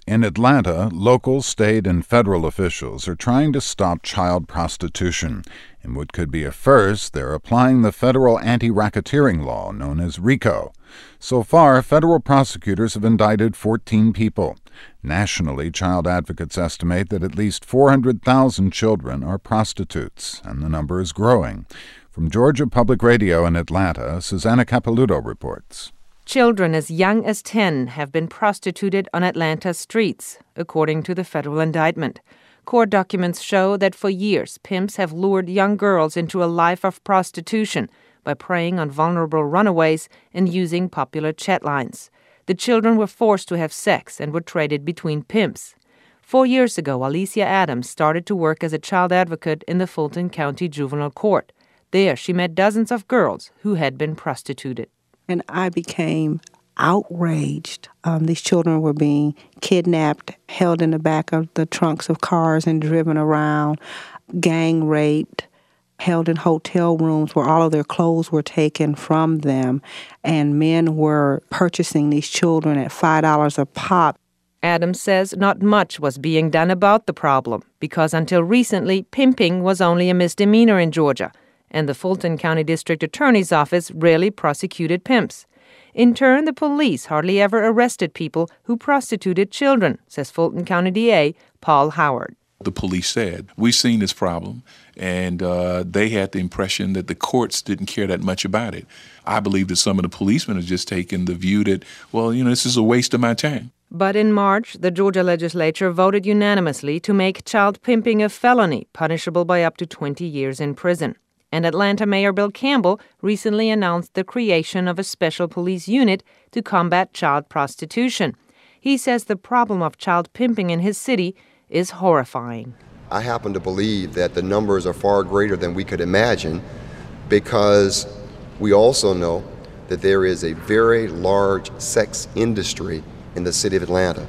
In Atlanta, local, state, and federal officials are trying to stop child prostitution. In what could be a first, they're applying the federal anti-racketeering law known as RICO. So far, federal prosecutors have indicted 14 people. Nationally, child advocates estimate that at least 400,000 children are prostitutes, and the number is growing. From Georgia Public Radio in Atlanta, Susanna Capelouto reports. Children as young as 10 have been prostituted on Atlanta's streets, according to the federal indictment. Court documents show that for years, pimps have lured young girls into a life of prostitution by preying on vulnerable runaways and using popular chat lines. The children were forced to have sex and were traded between pimps. 4 years ago, Alicia Adams started to work as a child advocate in the Fulton County Juvenile Court. There, she met dozens of girls who had been prostituted. And I became outraged. These children were being kidnapped, held in the back of the trunks of cars and driven around, gang raped, held in hotel rooms where all of their clothes were taken from them, and men were purchasing these children at $5 a pop. Adams says not much was being done about the problem because until recently, pimping was only a misdemeanor in Georgia, and the Fulton County District Attorney's Office rarely prosecuted pimps. In turn, the police hardly ever arrested people who prostituted children, says Fulton County DA Paul Howard. The police said, we've seen this problem, and they had the impression that the courts didn't care that much about it. I believe that some of the policemen have just taken the view that, this is a waste of my time. But in March, the Georgia legislature voted unanimously to make child pimping a felony, punishable by up to 20 years in prison. And Atlanta Mayor Bill Campbell recently announced the creation of a special police unit to combat child prostitution. He says the problem of child pimping in his city is horrifying. I happen to believe that the numbers are far greater than we could imagine because we also know that there is a very large sex industry in the city of Atlanta.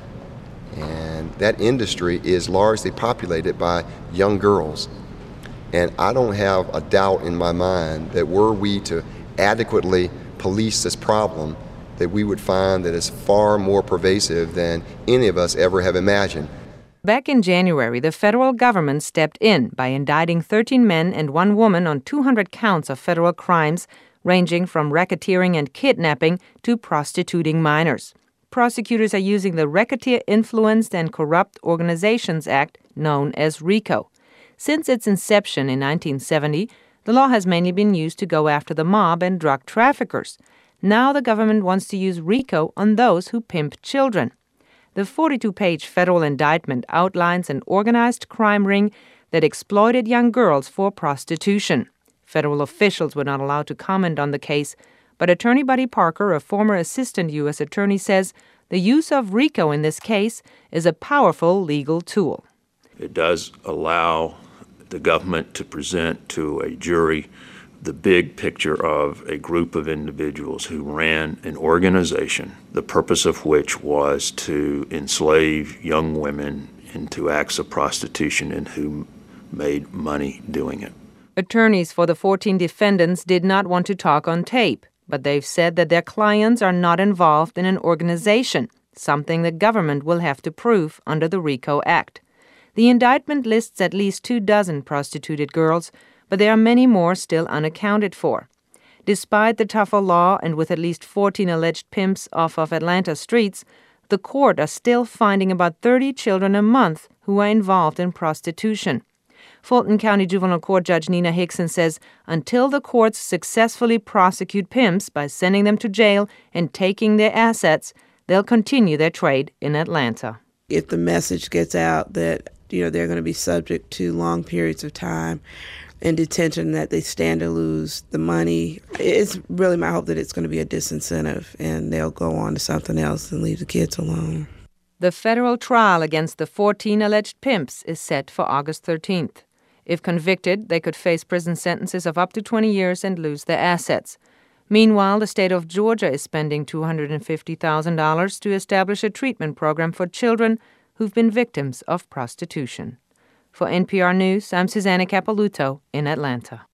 And that industry is largely populated by young girls. And I don't have a doubt in my mind that were we to adequately police this problem, that we would find that it's far more pervasive than any of us ever have imagined. Back in January, the federal government stepped in by indicting 13 men and 1 woman on 200 counts of federal crimes, ranging from racketeering and kidnapping to prostituting minors. Prosecutors are using the Racketeer Influenced and Corrupt Organizations Act, known as RICO. Since its inception in 1970, the law has mainly been used to go after the mob and drug traffickers. Now the government wants to use RICO on those who pimp children. The 42-page federal indictment outlines an organized crime ring that exploited young girls for prostitution. Federal officials were not allowed to comment on the case, but Attorney Buddy Parker, a former assistant U.S. attorney, says the use of RICO in this case is a powerful legal tool. It does allow the government to present to a jury the big picture of a group of individuals who ran an organization, the purpose of which was to enslave young women into acts of prostitution and who made money doing it. Attorneys for the 14 defendants did not want to talk on tape, but they've said that their clients are not involved in an organization, something the government will have to prove under the RICO Act. The indictment lists at least 24 prostituted girls, but there are many more still unaccounted for. Despite the tougher law and with at least 14 alleged pimps off of Atlanta streets, the court are still finding about 30 children a month who are involved in prostitution. Fulton County Juvenile Court Judge Nina Hickson says until the courts successfully prosecute pimps by sending them to jail and taking their assets, they'll continue their trade in Atlanta. If the message gets out that they're going to be subject to long periods of time in detention, that they stand to lose the money, it's really my hope that it's going to be a disincentive and they'll go on to something else and leave the kids alone. The federal trial against the 14 alleged pimps is set for August 13th. If convicted, they could face prison sentences of up to 20 years and lose their assets. Meanwhile, the state of Georgia is spending $250,000 to establish a treatment program for children who've been victims of prostitution. For NPR News, I'm Susanna Capelouto in Atlanta.